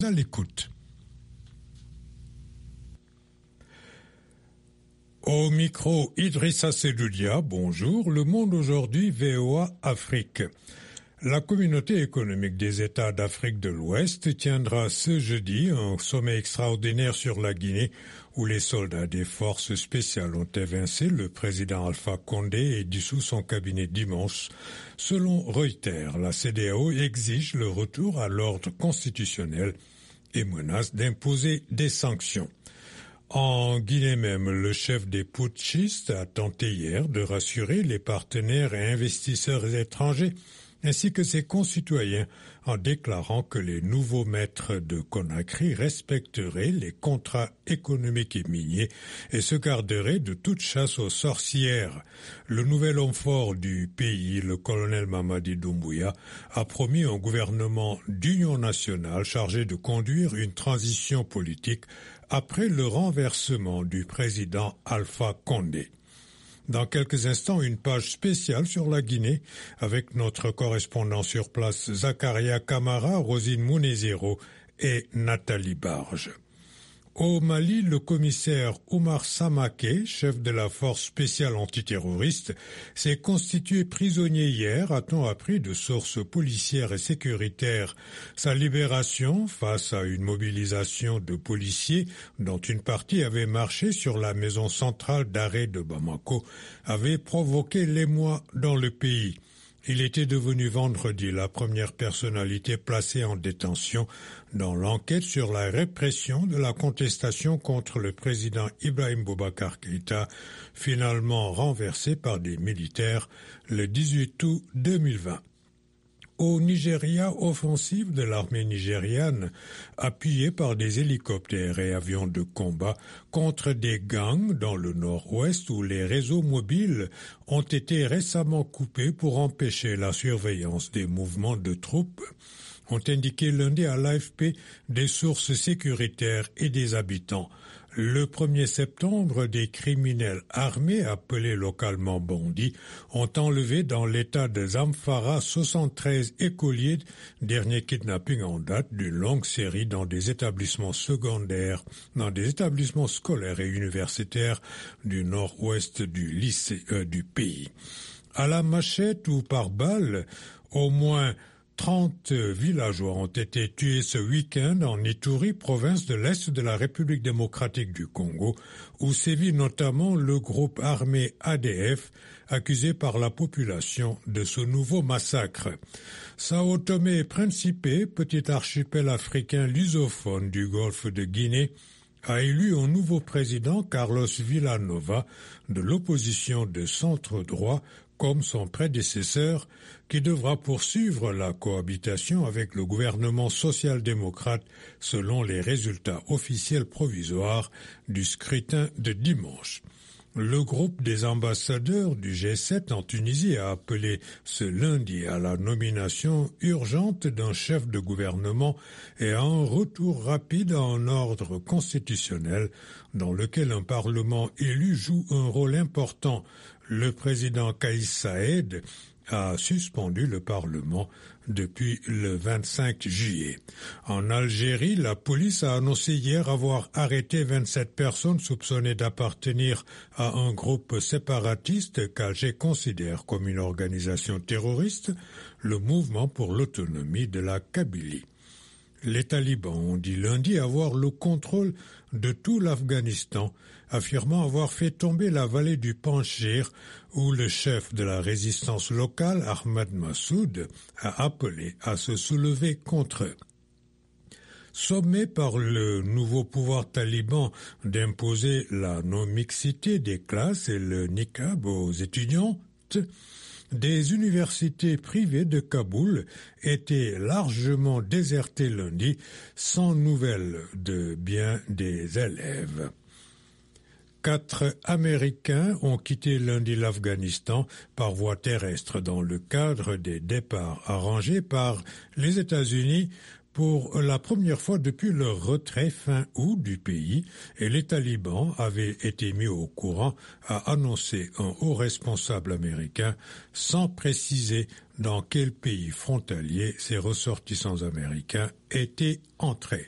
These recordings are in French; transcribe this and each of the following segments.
À l'écoute. Au micro, Idrissa Sedoudia, bonjour. Le Monde aujourd'hui, VOA Afrique. La communauté économique des États d'Afrique de l'Ouest tiendra ce jeudi un sommet extraordinaire sur la Guinée où les soldats des forces spéciales ont évincé le président Alpha Condé et dissous son cabinet dimanche. Selon Reuters, la CEDEAO exige le retour à l'ordre constitutionnel et menace d'imposer des sanctions. En Guinée même, le chef des putschistes a tenté hier de rassurer les partenaires et investisseurs étrangers ainsi que ses concitoyens en déclarant que les nouveaux maîtres de Conakry respecteraient les contrats économiques et miniers et se garderaient de toute chasse aux sorcières. Le nouvel homme fort du pays, le colonel Mamadi Doumbouya, a promis un gouvernement d'union nationale chargé de conduire une transition politique après le renversement du président Alpha Condé. Dans quelques instants, une page spéciale sur la Guinée avec notre correspondant sur place Zakaria Kamara, Rosine Mounezero et Nathalie Barge. Au Mali, le commissaire Oumar Samaké, chef de la force spéciale antiterroriste, s'est constitué prisonnier hier, a-t-on appris de sources policières et sécuritaires. Sa libération, face à une mobilisation de policiers dont une partie avait marché sur la maison centrale d'arrêt de Bamako, avait provoqué l'émoi dans le pays. Il était devenu vendredi la première personnalité placée en détention dans l'enquête sur la répression de la contestation contre le président Ibrahim Boubacar Keïta, finalement renversé par des militaires le 18 août 2020. Au Nigeria, offensive de l'armée nigériane, appuyée par des hélicoptères et avions de combat contre des gangs dans le nord-ouest où les réseaux mobiles ont été récemment coupés pour empêcher la surveillance des mouvements de troupes, ont indiqué lundi à l'AFP des sources sécuritaires et des habitants. Le 1er septembre, des criminels armés, appelés localement bandits, ont enlevé dans l'état de Zamfara 73 écoliers, dernier kidnapping en date d'une longue série dans des établissements secondaires, dans des établissements scolaires et universitaires du nord-ouest du pays. À la machette ou par balle, au moins 30 villageois ont été tués ce week-end en Ituri, province de l'Est de la République démocratique du Congo, où sévit notamment le groupe armé ADF, accusé par la population de ce nouveau massacre. Sao Tomé et Principe, petit archipel africain lusophone du golfe de Guinée, a élu un nouveau président, Carlos Villanova, de l'opposition de centre-droit, comme son prédécesseur, qui devra poursuivre la cohabitation avec le gouvernement social-démocrate selon les résultats officiels provisoires du scrutin de dimanche. Le groupe des ambassadeurs du G7 en Tunisie a appelé ce lundi à la nomination urgente d'un chef de gouvernement et à un retour rapide à un ordre constitutionnel dans lequel un parlement élu joue un rôle important. Le président Kais Saied a suspendu le Parlement depuis le 25 juillet. En Algérie, la police a annoncé hier avoir arrêté 27 personnes soupçonnées d'appartenir à un groupe séparatiste qu'Alger considère comme une organisation terroriste, le Mouvement pour l'autonomie de la Kabylie. Les talibans ont dit lundi avoir le contrôle de tout l'Afghanistan, affirmant avoir fait tomber la vallée du Panjshir, où le chef de la résistance locale, Ahmad Massoud, a appelé à se soulever contre eux. Sommé par le nouveau pouvoir taliban d'imposer la non-mixité des classes et le niqab aux étudiantes, des universités privées de Kaboul étaient largement désertées lundi, sans nouvelles de bien des élèves. 4 Américains ont quitté lundi l'Afghanistan par voie terrestre dans le cadre des départs arrangés par les États-Unis pour la première fois depuis leur retrait fin août du pays, et les talibans avaient été mis au courant, a annoncé un haut responsable américain sans préciser dans quel pays frontalier ces ressortissants américains étaient entrés.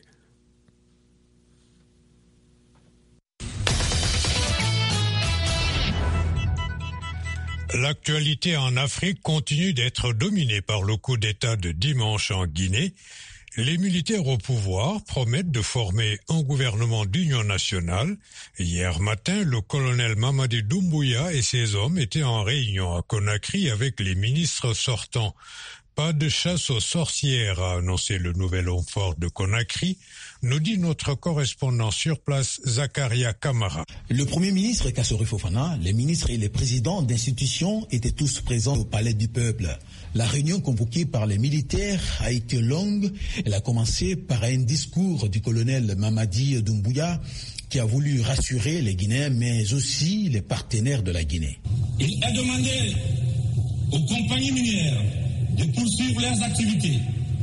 L'actualité en Afrique continue d'être dominée par le coup d'État de dimanche en Guinée. Les militaires au pouvoir promettent de former un gouvernement d'union nationale. Hier matin, le colonel Mamadi Doumbouya et ses hommes étaient en réunion à Conakry avec les ministres sortants. Pas de chasse aux sorcières, a annoncé le nouvel homme fort de Conakry, nous dit notre correspondant sur place, Zakaria Kamara. Le Premier ministre Kassori Fofana, les ministres et les présidents d'institutions étaient tous présents au Palais du Peuple. La réunion convoquée par les militaires a été longue. Elle a commencé par un discours du colonel Mamadi Doumbouya qui a voulu rassurer les Guinéens, mais aussi les partenaires de la Guinée. Il a demandé aux compagnies minières de poursuivre leurs activités.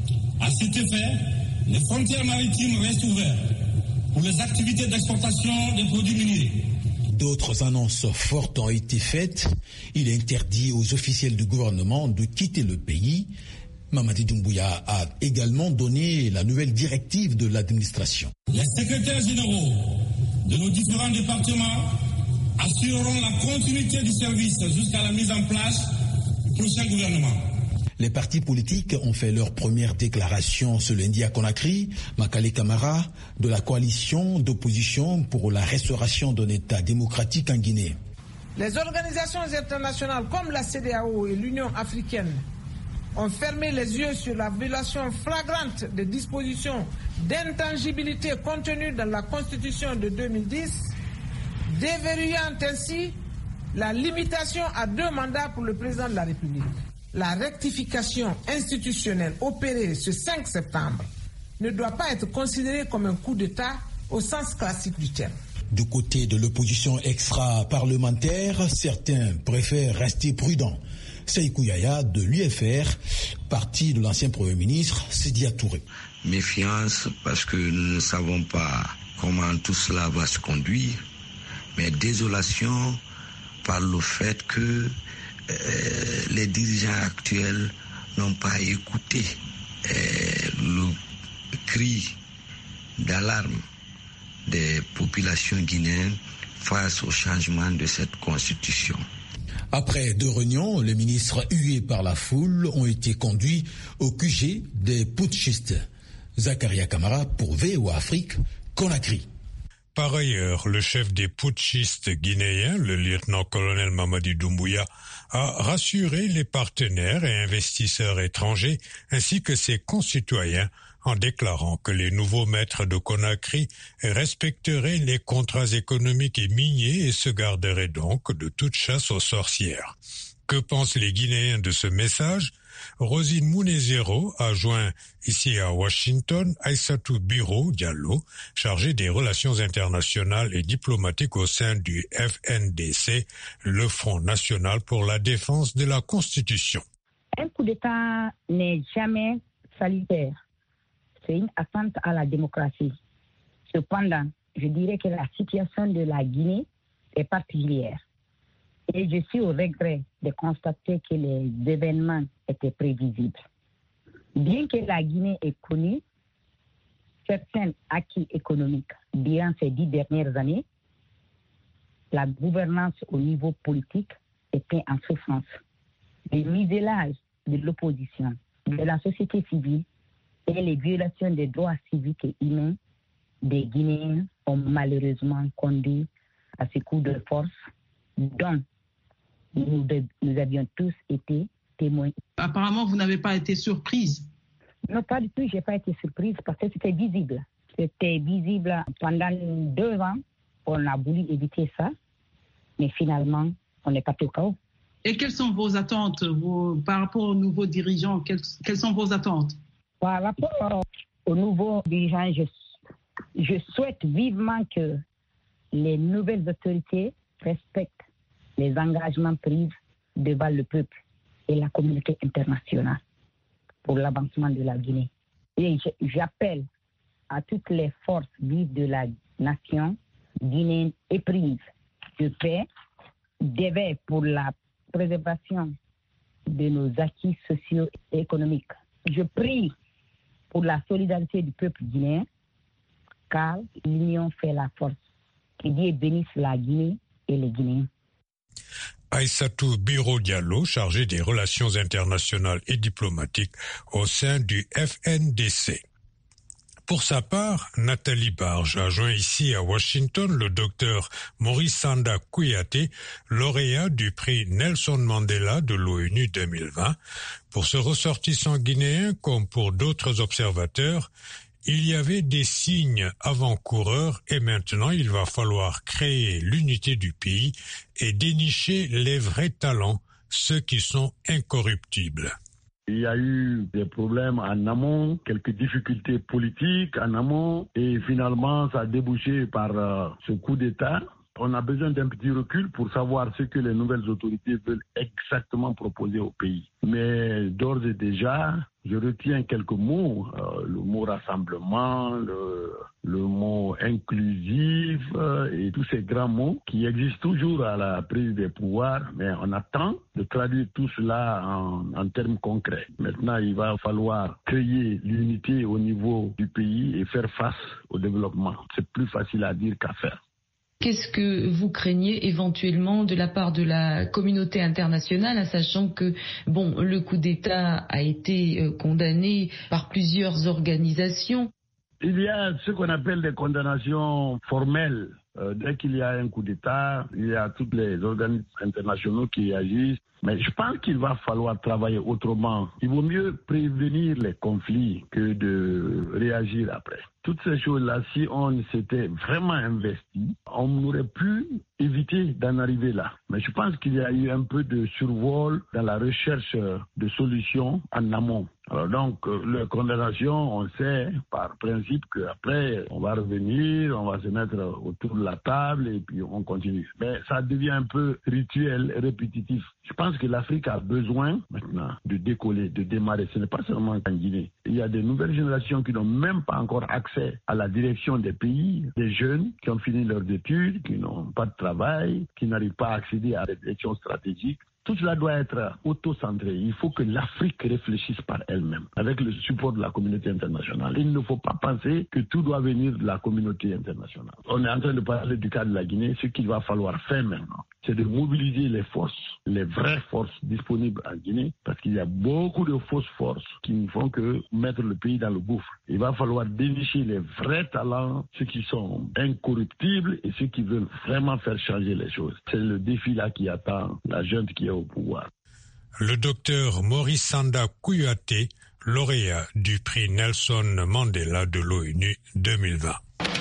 À cet effet, les frontières maritimes restent ouvertes pour les activités d'exportation des produits miniers. D'autres annonces fortes ont été faites. Il est interdit aux officiels du gouvernement de quitter le pays. Mamadi Doumbouya a également donné la nouvelle directive de l'administration. Les secrétaires généraux de nos différents départements assureront la continuité du service jusqu'à la mise en place du prochain gouvernement. Les partis politiques ont fait leur première déclaration ce lundi à Conakry. Makale Kamara, de la coalition d'opposition pour la restauration d'un État démocratique en Guinée. Les organisations internationales comme la CEDEAO et l'Union africaine ont fermé les yeux sur la violation flagrante des dispositions d'intangibilité contenues dans la Constitution de 2010, déverrouillant ainsi la limitation à 2 mandats pour le président de la République. La rectification institutionnelle opérée ce 5 septembre ne doit pas être considérée comme un coup d'État au sens classique du terme. Du côté de l'opposition extra-parlementaire, certains préfèrent rester prudents. Sékou Yaya de l'UFR, parti de l'ancien Premier ministre Sidya Touré. Méfiance parce que nous ne savons pas comment tout cela va se conduire, mais désolation par le fait que les dirigeants actuels n'ont pas écouté le cri d'alarme des populations guinéennes face au changement de cette constitution. Après 2 réunions, les ministres hués par la foule ont été conduits au QG des putschistes. Zakaria Kamara pour VOA Afrique, Conakry. Par ailleurs, le chef des putschistes guinéens, le lieutenant-colonel Mamadi Doumbouya, a rassuré les partenaires et investisseurs étrangers ainsi que ses concitoyens en déclarant que les nouveaux maîtres de Conakry respecteraient les contrats économiques et miniers et se garderaient donc de toute chasse aux sorcières. Que pensent les Guinéens de ce message? Rosine Mounezero a joint ici à Washington Aïssatou Biro Diallo, chargée des relations internationales et diplomatiques au sein du FNDC, le Front national pour la défense de la Constitution. Un coup d'État n'est jamais salutaire. C'est une atteinte à la démocratie. Cependant, je dirais que la situation de la Guinée est particulière. Et je suis au regret de constater que les événements étaient prévisibles. Bien que la Guinée ait connu certains acquis économiques durant ces 10 dernières années, la gouvernance au niveau politique était en souffrance. Le muselage de l'opposition, de la société civile et les violations des droits civiques et humains des Guinéens ont malheureusement conduit à ce coup de force dont nous avions tous été témoins. Apparemment, vous n'avez pas été surprise. Non, pas du tout, je n'ai pas été surprise parce que c'était visible. C'était visible pendant 2 ans. On a voulu éviter ça, mais finalement, on est parti au chaos. Et quelles sont vos attentes par rapport aux nouveaux dirigeants? Quelles sont vos attentes? Par rapport aux nouveaux dirigeants, je souhaite vivement que les nouvelles autorités respectent les engagements pris devant le peuple et la communauté internationale pour l'avancement de la Guinée. Et j'appelle à toutes les forces vives de la nation guinéenne éprises de paix, d'éveil pour la préservation de nos acquis sociaux et économiques. Je prie pour la solidarité du peuple guinéen, car l'union fait la force. Que Dieu bénisse la Guinée et les Guinéens. Aïssatou Biro Diallo, chargé des relations internationales et diplomatiques au sein du FNDC. Pour sa part, Nathalie Barge a joint ici à Washington le docteur Maurice Sanda Kouyaté, lauréat du prix Nelson Mandela de l'ONU 2020. Pour ce ressortissant guinéen, comme pour d'autres observateurs, il y avait des signes avant-coureurs et maintenant il va falloir créer l'unité du pays et dénicher les vrais talents, ceux qui sont incorruptibles. Il y a eu des problèmes en amont, quelques difficultés politiques en amont et finalement ça a débouché par ce coup d'État. On a besoin d'un petit recul pour savoir ce que les nouvelles autorités veulent exactement proposer au pays. Mais d'ores et déjà, je retiens quelques mots, le mot rassemblement, le mot inclusif et tous ces grands mots qui existent toujours à la prise des pouvoirs, mais on attend de traduire tout cela en termes concrets. Maintenant, il va falloir créer l'unité au niveau du pays et faire face au développement. C'est plus facile à dire qu'à faire. Qu'est-ce que vous craignez éventuellement de la part de la communauté internationale, sachant que le coup d'État a été condamné par plusieurs organisations? Il y a ce qu'on appelle des condamnations formelles. Dès qu'il y a un coup d'État, il y a tous les organismes internationaux qui agissent. Mais je pense qu'il va falloir travailler autrement. Il vaut mieux prévenir les conflits que de réagir après. Toutes ces choses-là, si on s'était vraiment investi, on aurait pu éviter d'en arriver là. Mais je pense qu'il y a eu un peu de survol dans la recherche de solutions en amont. Alors donc, les condamnations, on sait par principe qu'après, on va revenir, on va se mettre autour de la table et puis on continue. Mais ça devient un peu rituel, répétitif. Je pense que l'Afrique a besoin maintenant de décoller, de démarrer. Ce n'est pas seulement en Guinée. Il y a des nouvelles générations qui n'ont même pas encore accès à la direction des pays, des jeunes qui ont fini leurs études, qui n'ont pas de travail, qui n'arrivent pas à accéder à des directions stratégiques. Tout cela doit être auto-centré. Il faut que l'Afrique réfléchisse par elle-même, avec le support de la communauté internationale. Il ne faut pas penser que tout doit venir de la communauté internationale. On est en train de parler du cas de la Guinée. Ce qu'il va falloir faire maintenant, c'est de mobiliser les forces, les vraies forces disponibles en Guinée, parce qu'il y a beaucoup de fausses forces qui ne font que mettre le pays dans le gouffre. Il va falloir dénicher les vrais talents, ceux qui sont incorruptibles et ceux qui veulent vraiment faire changer les choses. C'est le défi là qui attend la junte qui est au pouvoir. Le docteur Maurice Sanda Kouyaté, lauréat du prix Nelson Mandela de l'ONU 2020.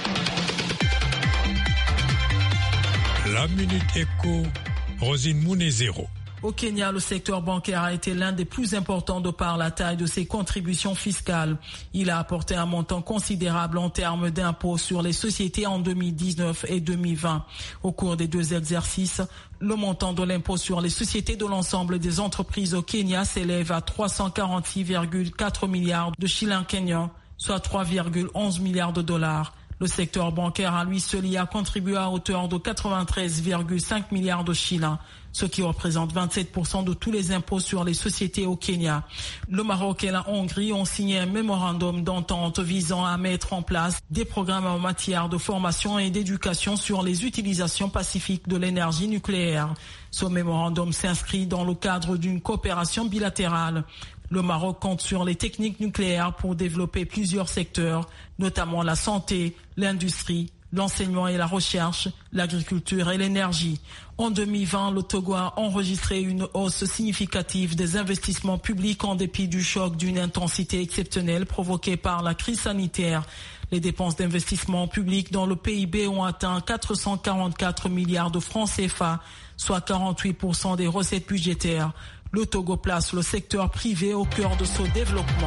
La Minute Éco, Rosine Mounezero. Au Kenya, le secteur bancaire a été l'un des plus importants de par la taille de ses contributions fiscales. Il a apporté un montant considérable en termes d'impôts sur les sociétés en 2019 et 2020. Au cours des deux exercices, le montant de l'impôt sur les sociétés de l'ensemble des entreprises au Kenya s'élève à 346,4 milliards de shillings kenyans, soit 3,11 milliards de dollars. Le secteur bancaire à lui seul y a contribué à hauteur de 93,5 milliards de shillings, ce qui représente 27% de tous les impôts sur les sociétés au Kenya. Le Maroc et la Hongrie ont signé un mémorandum d'entente visant à mettre en place des programmes en matière de formation et d'éducation sur les utilisations pacifiques de l'énergie nucléaire. Ce mémorandum s'inscrit dans le cadre d'une coopération bilatérale. Le Maroc compte sur les techniques nucléaires pour développer plusieurs secteurs, notamment la santé, l'industrie, l'enseignement et la recherche, l'agriculture et l'énergie. En 2020, le Togo a enregistré une hausse significative des investissements publics en dépit du choc d'une intensité exceptionnelle provoquée par la crise sanitaire. Les dépenses d'investissement public dans le PIB ont atteint 444 milliards de francs CFA, soit 48% des recettes budgétaires. Le Togo place le secteur privé au cœur de ce développement.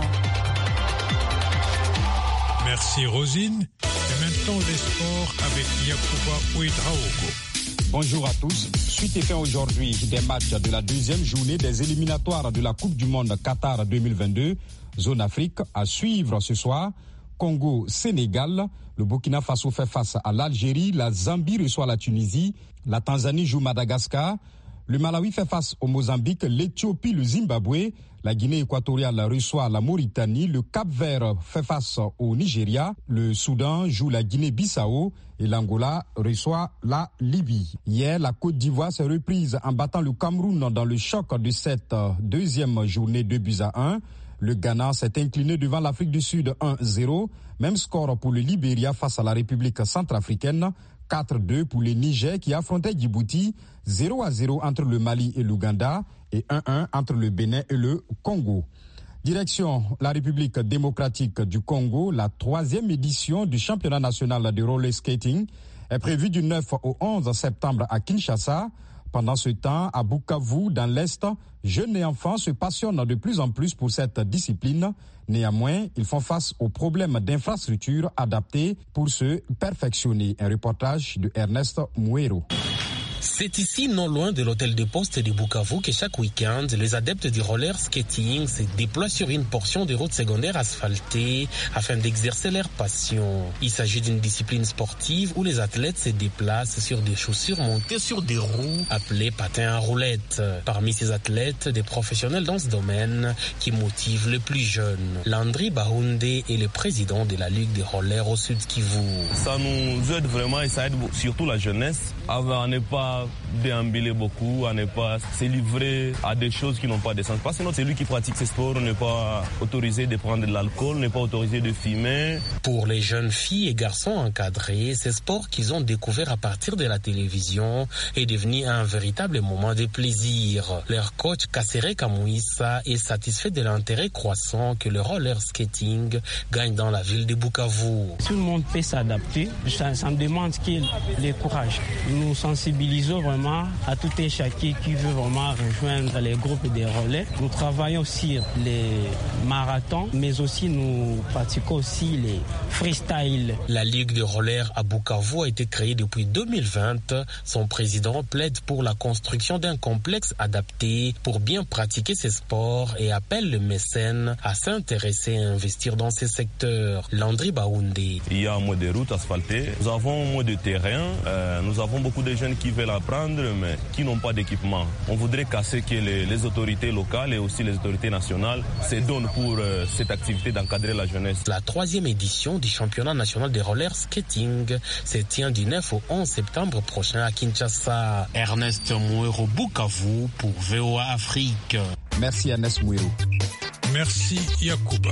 Merci Rosine. Et maintenant les sports avec Yacouba Ouedraogo. Bonjour à tous. Suite et fin aujourd'hui des matchs de la deuxième journée des éliminatoires de la Coupe du Monde Qatar 2022. Zone Afrique à suivre ce soir. Congo-Sénégal. Le Burkina Faso fait face à l'Algérie. La Zambie reçoit la Tunisie. La Tanzanie joue Madagascar. Le Malawi fait face au Mozambique. L'Éthiopie, le Zimbabwe. La Guinée équatoriale reçoit la Mauritanie. Le Cap-Vert fait face au Nigeria. Le Soudan joue la Guinée-Bissau. Et l'Angola reçoit la Libye. Hier, la Côte d'Ivoire s'est reprise en battant le Cameroun dans le choc de cette deuxième journée 2-1. Le Ghana s'est incliné devant l'Afrique du Sud 1-0. Même score pour le Libéria face à la République centrafricaine. 4-2 pour le Niger qui affrontait Djibouti. 0-0 entre le Mali et l'Ouganda. Et 1-1 entre le Bénin et le Congo. Direction la République démocratique du Congo, la 3e édition du championnat national de roller skating est prévue du 9 au 11 septembre à Kinshasa. Pendant ce temps, à Bukavu, dans l'Est, jeunes et enfants se passionnent de plus en plus pour cette discipline. Néanmoins, ils font face aux problèmes d'infrastructures adaptées pour se perfectionner. Un reportage de Ernest Mouero. C'est ici, non loin de l'hôtel de poste de Bukavu, que chaque week-end, les adeptes du roller skating se déploient sur une portion de route secondaire asphaltée afin d'exercer leur passion. Il s'agit d'une discipline sportive où les athlètes se déplacent sur des chaussures montées sur des roues appelées patins à roulettes. Parmi ces athlètes, des professionnels dans ce domaine qui motivent les plus jeunes. Landry Bahunde est le président de la Ligue des rollers au Sud Kivu. Ça nous aide vraiment et ça aide surtout la jeunesse à ne pas déambuler beaucoup, à ne pas se livrer à des choses qui n'ont pas de sens. Parce que celui qui pratique ce sport n'est pas autorisé de prendre de l'alcool, n'est pas autorisé de fumer. Pour les jeunes filles et garçons encadrés, ce sport qu'ils ont découvert à partir de la télévision est devenu un véritable moment de plaisir. Leur coach Kassere Kamouissa est satisfait de l'intérêt croissant que le roller skating gagne dans la ville de Bukavu. Tout le monde peut s'adapter, ça me demande le courage. Nous sensibilisons vraiment à tout un chacun qui veut vraiment rejoindre les groupes de relais. Nous travaillons sur les marathons, mais aussi nous pratiquons aussi les freestyle. La Ligue de roller à Bukavu a été créée depuis 2020. Son président plaide pour la construction d'un complexe adapté pour bien pratiquer ces sports et appelle les mécènes à s'intéresser et investir dans ces secteurs. Landry Bahunde. Il y a un mode de route asphaltée, nous avons un mode de terrain, nous avons beaucoup de jeunes qui veulent apprendre mais qui n'ont pas d'équipement. On voudrait casser que les autorités locales et aussi les autorités nationales se donnent pour cette activité d'encadrer la jeunesse. La 3e édition du championnat national de roller skating se tient du 9 au 11 septembre prochain à Kinshasa. Ernest Mouero, Bukavu pour VOA Afrique. Merci Ernest Mouero. Merci Yacouba.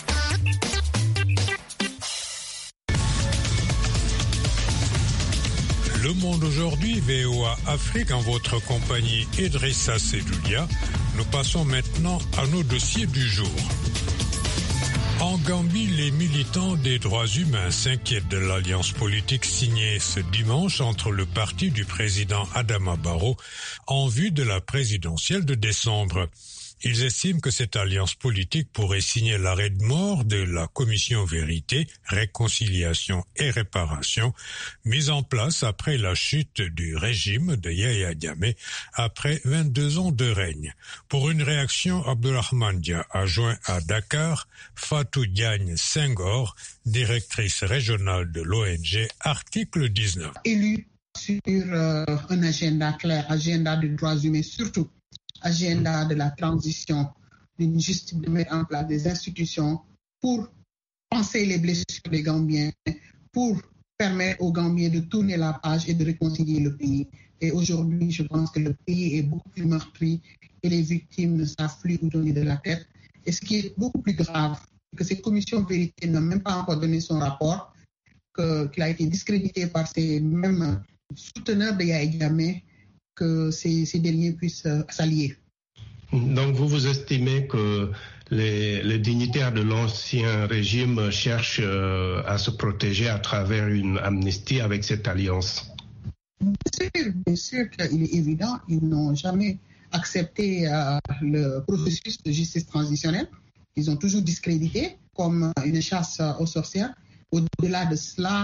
Le Monde aujourd'hui, VOA Afrique, en votre compagnie Idrissa Sedoulia. Nous passons maintenant à nos dossiers du jour. En Gambie, les militants des droits humains s'inquiètent de l'alliance politique signée ce dimanche entre le parti du président Adama Barrow en vue de la présidentielle de décembre. Ils estiment que cette alliance politique pourrait signer l'arrêt de mort de la commission Vérité, Réconciliation et Réparation, mise en place après la chute du régime de Yahya Jammeh après 22 ans de règne. Pour une réaction, Abdourahmane Dia a joint à Dakar Fatou Diagne Senghor, directrice régionale de l'ONG Article 19. Élu sur un agenda clair, agenda des droits humains surtout, agenda de la transition, d'une justice, de mettre en place des institutions pour penser les blessures des Gambiens, pour permettre aux Gambiens de tourner la page et de réconcilier le pays. Et aujourd'hui, je pense que le pays est beaucoup plus meurtri et les victimes ne savent plus où donner de la tête. Et ce qui est beaucoup plus grave, c'est que cette commission vérité n'a même pas encore donné son rapport, qu'il a été discrédité par ces mêmes souteneurs de Yahya Jammeh, que ces derniers puissent s'allier. Donc vous estimez que les dignitaires de l'ancien régime cherchent à se protéger à travers une amnistie avec cette alliance? Bien sûr qu'il est évident, ils n'ont jamais accepté le processus de justice transitionnelle. Ils ont toujours discrédité comme une chasse aux sorcières. Au-delà de cela,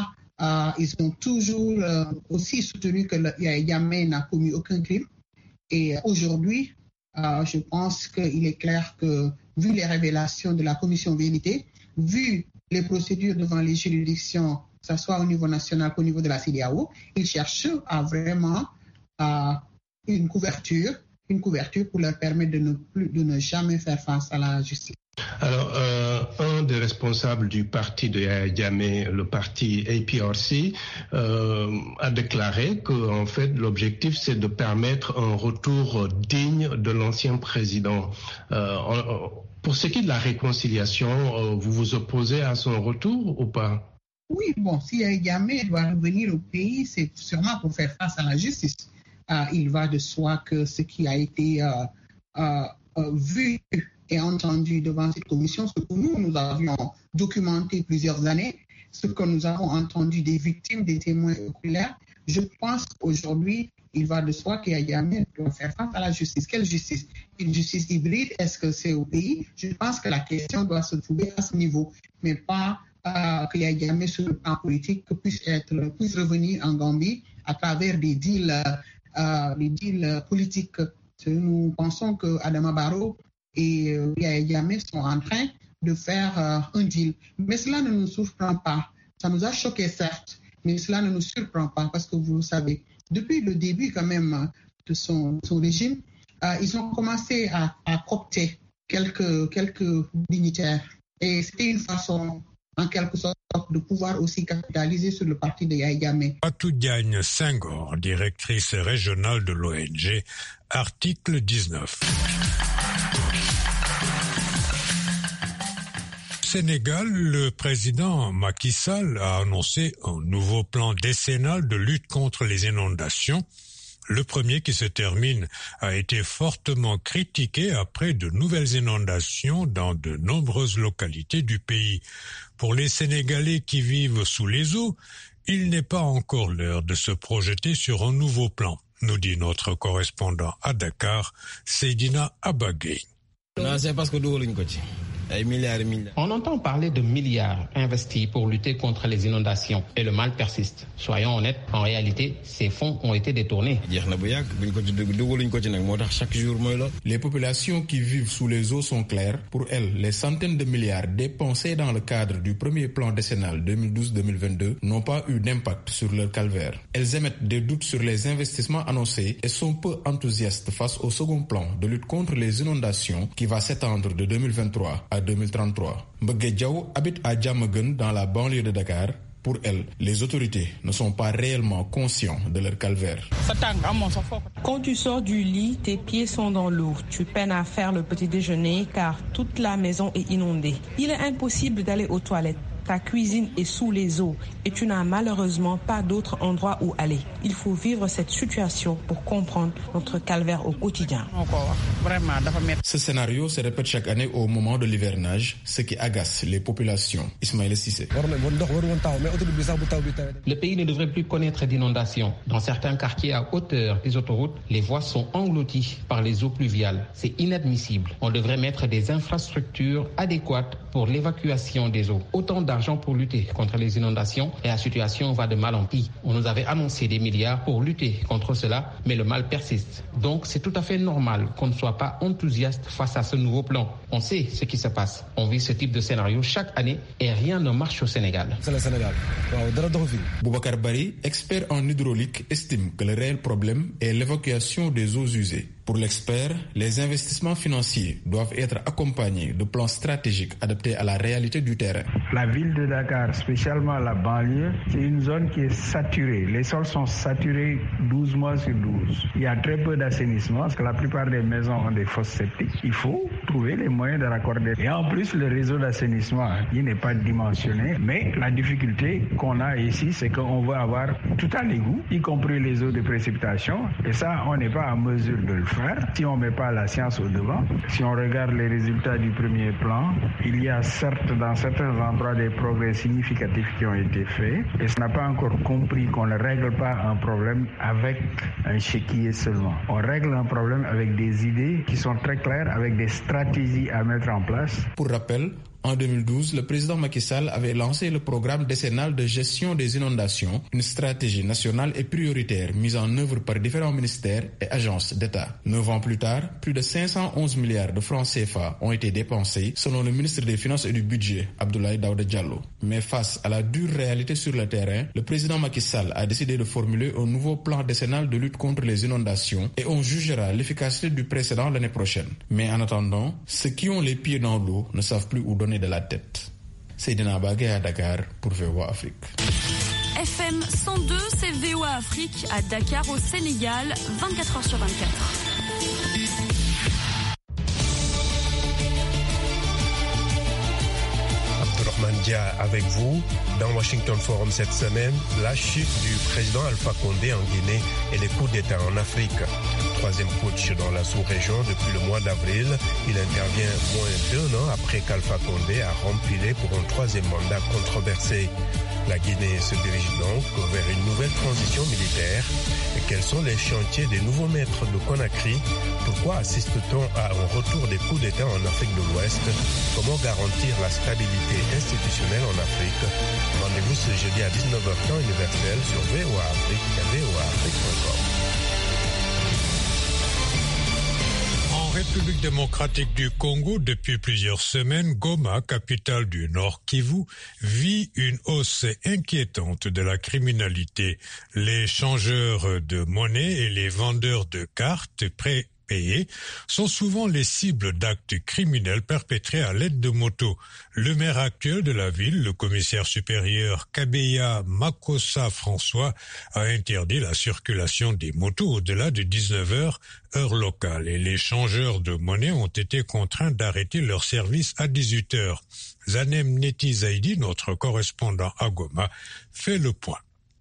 Ils ont toujours aussi soutenu que Yahya Jammeh n'a commis aucun crime. Et aujourd'hui, je pense qu'il est clair que, vu les révélations de la commission vérité, vu les procédures devant les juridictions, que ce soit au niveau national qu'au niveau de la CEDEAO, ils cherchent à vraiment une couverture pour leur permettre de ne jamais faire face à la justice. Alors, un des responsables du parti de Yahya Jammeh, le parti APRC, a déclaré que, en fait, l'objectif, c'est de permettre un retour digne de l'ancien président. Pour ce qui est de la réconciliation, vous vous opposez à son retour ou pas? Oui, bon, si Yahya Jammeh doit revenir au pays, c'est sûrement pour faire face à la justice. Il va de soi que ce qui a été vu et entendu devant cette commission, ce que nous avions documenté plusieurs années, ce que nous avons entendu des victimes, des témoins oculaires, je pense qu'aujourd'hui, il va de soi qu'il y a Jammeh doit faire face à la justice. Quelle justice? Une justice hybride? Est-ce que c'est au pays? Je pense que la question doit se trouver à ce niveau, mais pas qu'il y ait Jammeh sur le plan politique puisse revenir en Gambie à travers des deals politiques. Nous pensons que Adama Barrow et Yahya Jammeh sont en train de faire un deal. Mais cela ne nous surprend pas. Ça nous a choqués, certes, mais cela ne nous surprend pas parce que vous le savez, depuis le début quand même de son régime, ils ont commencé à coopter quelques dignitaires. Et c'était une façon, en quelque sorte, de pouvoir aussi capitaliser sur le parti de Yahya Jammeh. Fatou Diagne Senghor, directrice régionale de l'ONG, article 19. Sénégal, le président Macky Sall a annoncé un nouveau plan décennal de lutte contre les inondations. Le premier, qui se termine, a été fortement critiqué après de nouvelles inondations dans de nombreuses localités du pays. Pour les Sénégalais qui vivent sous les eaux, il n'est pas encore l'heure de se projeter sur un nouveau plan, nous dit notre correspondant à Dakar, Seydina Abagay. Non, c'est parce que on entend parler de milliards investis pour lutter contre les inondations et le mal persiste. Soyons honnêtes, en réalité, ces fonds ont été détournés. Les populations qui vivent sous les eaux sont claires. Pour elles, les centaines de milliards dépensés dans le cadre du premier plan décennal 2012-2022 n'ont pas eu d'impact sur leur calvaire. Elles émettent des doutes sur les investissements annoncés et sont peu enthousiastes face au second plan de lutte contre les inondations qui va s'étendre de 2023 à 2033. Mbege Diaw habite à Diamaguène dans la banlieue de Dakar. Pour elle, les autorités ne sont pas réellement conscients de leur calvaire. Quand tu sors du lit, tes pieds sont dans l'eau. Tu peines à faire le petit déjeuner car toute la maison est inondée. Il est impossible d'aller aux toilettes. Ta cuisine est sous les eaux et tu n'as malheureusement pas d'autre endroit où aller. Il faut vivre cette situation pour comprendre notre calvaire au quotidien. Ce scénario se répète chaque année au moment de l'hivernage, ce qui agace les populations. Ismaël Cissé. Le pays ne devrait plus connaître d'inondations. Dans certains quartiers à hauteur des autoroutes, les voies sont englouties par les eaux pluviales. C'est inadmissible. On devrait mettre des infrastructures adéquates pour l'évacuation des eaux. Autant d'argent pour lutter contre les inondations et la situation va de mal en pis. On nous avait annoncé des milliards pour lutter contre cela, mais le mal persiste. Donc c'est tout à fait normal qu'on ne soit pas enthousiaste face à ce nouveau plan. On sait ce qui se passe. On vit ce type de scénario chaque année et rien ne marche au Sénégal. C'est le Sénégal. Boubacar Bari, expert en hydraulique, estime que le réel problème est l'évacuation des eaux usées. Pour l'expert, les investissements financiers doivent être accompagnés de plans stratégiques adaptés à la réalité du terrain. La ville de Dakar, spécialement la banlieue, c'est une zone qui est saturée. Les sols sont saturés 12 mois sur 12. Il y a très peu d'assainissement parce que la plupart des maisons ont des fosses septiques. Il faut trouver les moyens de raccorder. Et en plus, le réseau d'assainissement, il n'est pas dimensionné. Mais la difficulté qu'on a ici, c'est qu'on veut avoir tout à l'égout, y compris les eaux de précipitation. Et ça, on n'est pas en mesure de le faire si on ne met pas la science au devant. Si on regarde les résultats du premier plan, il y a certes dans certains endroits des progrès significatifs qui ont été faits et on n'a pas encore compris qu'on ne règle pas un problème avec un chéquier seulement. On règle un problème avec des idées qui sont très claires, avec des stratégies à mettre en place. Pour rappel, En 2012, le président Macky Sall avait lancé le programme décennal de gestion des inondations, une stratégie nationale et prioritaire mise en œuvre par différents ministères et agences d'État. 9 ans plus tard, plus de 511 milliards de francs CFA ont été dépensés selon le ministre des Finances et du Budget, Abdoulaye Daouda Diallo. Mais face à la dure réalité sur le terrain, le président Macky Sall a décidé de formuler un nouveau plan décennal de lutte contre les inondations et on jugera l'efficacité du précédent l'année prochaine. Mais en attendant, ceux qui ont les pieds dans l'eau ne savent plus où donner de la tête. Seydina Bagay à Dakar pour VOA Afrique. FM 102, c'est VOA Afrique à Dakar au Sénégal, 24h sur 24. Mandia avec vous. Dans Washington Forum cette semaine, la chute du président Alpha Condé en Guinée et les coups d'État en Afrique. Troisième putsch dans la sous-région depuis le mois d'avril. Il intervient moins d'1 an après qu'Alpha Condé a rempilé pour un troisième mandat controversé. La Guinée se dirige donc vers une nouvelle transition militaire. Et quels sont les chantiers des nouveaux maîtres de Conakry? Pourquoi assiste-t-on à un retour des coups d'État en Afrique de l'Ouest? Comment garantir la stabilité institutionnelle en Afrique? Rendez-vous ce jeudi à 19h temps universel sur VOA Afrique et voaafrique.com. En République démocratique du Congo, depuis plusieurs semaines, Goma, capitale du Nord Kivu, vit une hausse inquiétante de la criminalité. Les changeurs de monnaie et les vendeurs de cartes prépayés sont souvent les cibles d'actes criminels perpétrés à l'aide de motos. Le maire actuel de la ville, le commissaire supérieur Kabeya Makossa François, a interdit la circulation des motos au-delà de 19h, heure locale, et les changeurs de monnaie ont été contraints d'arrêter leur service à 18h. Zanem Neti Zaidi, notre correspondant à Goma, fait le point.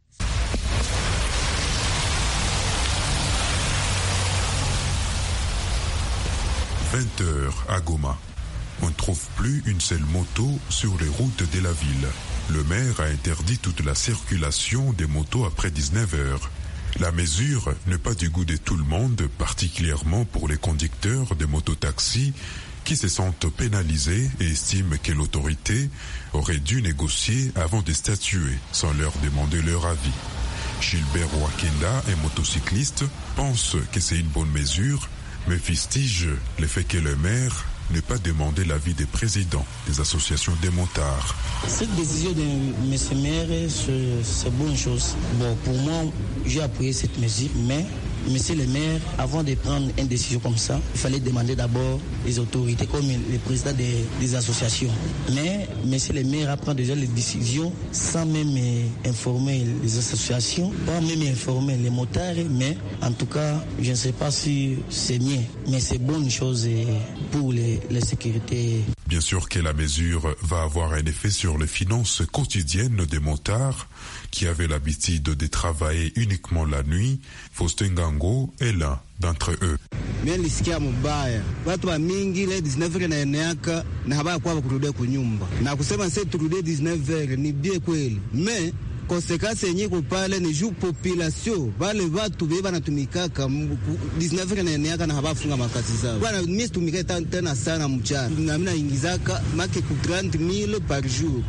« 20h à Goma. On ne trouve plus une seule moto sur les routes de la ville. Le maire a interdit toute la circulation des motos après 19h. La mesure n'est pas du goût de tout le monde, particulièrement pour les conducteurs de mototaxis qui se sentent pénalisés et estiment que l'autorité aurait dû négocier avant de statuer sans leur demander leur avis. Gilbert Wakenda, un motocycliste, pense que c'est une bonne mesure, mais fustige le fait que le maire n'ait pas demandé l'avis des présidents des associations des motards. Cette décision de M. Maire, c'est bonne chose. Bon, pour moi, j'ai appuyé cette mesure, mais Monsieur le maire, avant de prendre une décision comme ça, il fallait demander d'abord les autorités, comme les présidents des associations. Mais Monsieur le maire prend déjà les décisions sans même informer les associations, pas même informer les motards, mais en tout cas, je ne sais pas si c'est mieux, mais c'est bonne chose pour les sécurités. Bien sûr que la mesure va avoir un effet sur les finances quotidiennes des motards qui avaient l'habitude de travailler uniquement la nuit. Faustin Gango est l'un d'entre eux. Mimi nilisikia mbaya. Watu wa mingi ile 19 na eneaka na habari kwa kurudia kunyumba. Na kusema sasa turudie 19 ni bien kweli. Mais konsekansi yenye kupale ni juu population wale watu beba natumikaka 19 na eneaka na habafunga makazi zao. Bwana mimi tumika tena sana mchana. Na mimi naingizaka make ku 30,000 par jour.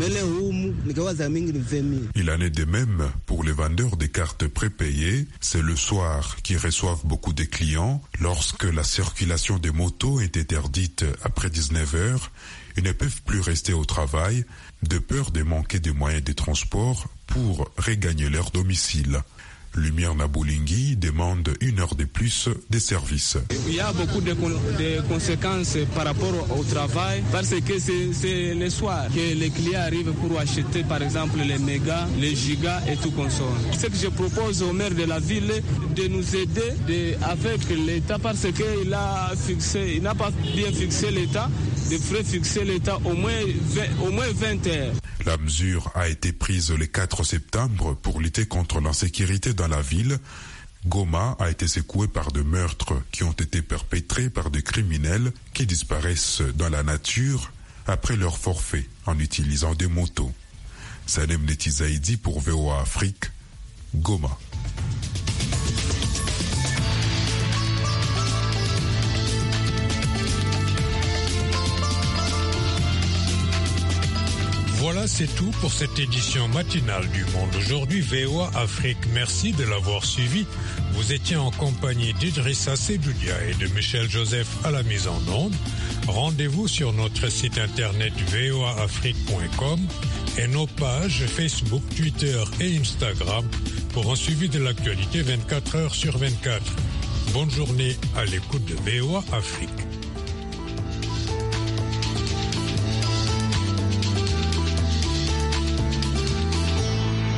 Il en est de même pour les vendeurs des cartes prépayées. C'est le soir qu'ils reçoivent beaucoup de clients. Lorsque la circulation des motos est interdite après 19h, ils ne peuvent plus rester au travail de peur de manquer de moyens de transport pour regagner leur domicile. Lumière Naboulingi demande 1 heure de plus de services. Il y a beaucoup de conséquences par rapport au travail parce que c'est le soir que les clients arrivent pour acheter par exemple les mégas, les gigas et tout consort. Ce que je propose au maire de la ville de nous aider avec l'État parce qu'il n'a pas bien fixé l'État, de ferait fixer l'État au moins 20 heures. La mesure a été prise le 4 septembre pour lutter contre l'insécurité dans la ville. Goma a été secouée par des meurtres qui ont été perpétrés par des criminels qui disparaissent dans la nature après leur forfait en utilisant des motos. Sanem Netizaidi pour VOA Afrique, Goma. Voilà, c'est tout pour cette édition matinale du Monde Aujourd'hui VOA Afrique. Merci de l'avoir suivi. Vous étiez en compagnie d'Idrissa Sedoudia et de Michel Joseph à la mise en onde. Rendez-vous sur notre site internet voaafrique.com et nos pages Facebook, Twitter et Instagram pour un suivi de l'actualité 24 heures sur 24. Bonne journée à l'écoute de VOA Afrique.